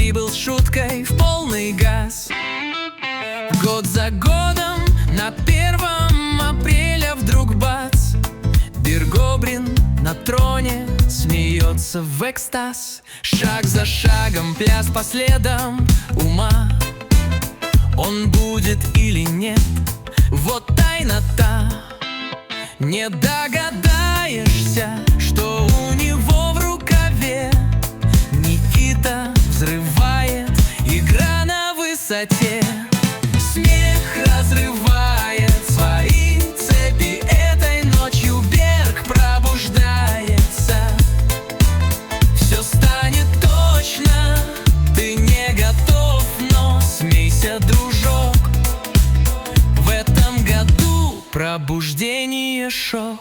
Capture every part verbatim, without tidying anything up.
прибыл с шуткой в полный газ. Год за годом на первом апреля вдруг бац! Бергобрин на троне смеется в экстаз. Шаг за шагом, пляс по следам ума. Он будет или нет, вот тайна-то. Не догадаешься, что у него в рукаве. Никита взрывает, игра на высоте. Смех разрывает свои цепи. Этой ночью Берг пробуждается. Все станет точно, ты не готов, но смейся, дружок. В этом году пробуждение шок.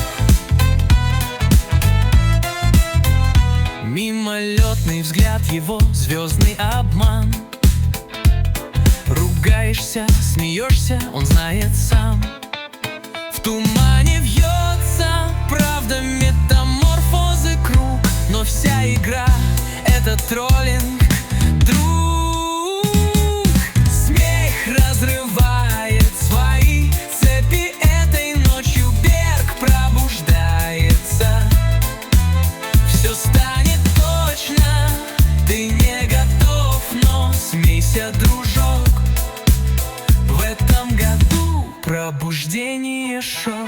Мимолетный взгляд его, звездный обман. Ругаешься, смеешься, он знает сам. В тумане вьется правда метаморфозы круг. Но вся игра — это троллинг, друг. Смех разрывает свои цепи. Этой ночью Берг пробуждается. Все станет точно, ты не готов, но смейся, дружок. В этом году пробуждение шок.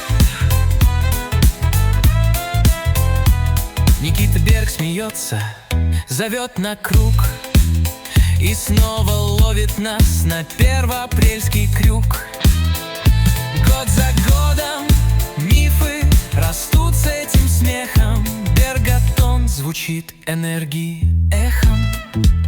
Никита Берг смеется, зовет на круг и снова ловит нас на первоапрельский крюк. Год за годом мифы растут с этим смехом. Берготон звучит энергии эхом.